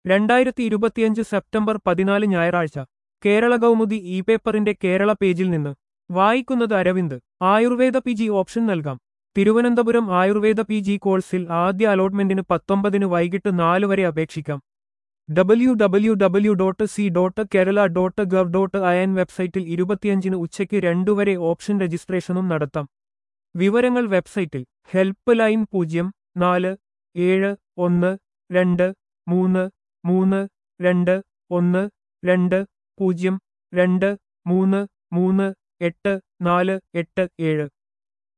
2025 September 14 ഞായറാഴ്ച Kerala Kaumudi E പേപ്പറിന്റെ കേരള പേജിൽ നിന്ന് വായിക്കുന്നത് അരവിന്ദ്. ആയുർവേദ PG ഓപ്ഷൻ നൽകാം. തിരുവനന്തപുരം ആയുർവേദ PG കോഴ്സിൽ ആദ്യ അലോട്ട്മെന്റിന് 19 വൈകിട്ട് 4 വരെ അപേക്ഷിക്കാം. www.c.kerala.gov.in വെബ്സൈറ്റിൽ 25 ഉച്ചയ്ക്ക് 2 വരെ ഓപ്ഷൻ രജിസ്ട്രേഷനും നടത്താം. വിവരങ്ങൾ വെബ്സൈറ്റിൽ. Help line 0412233212 023384847.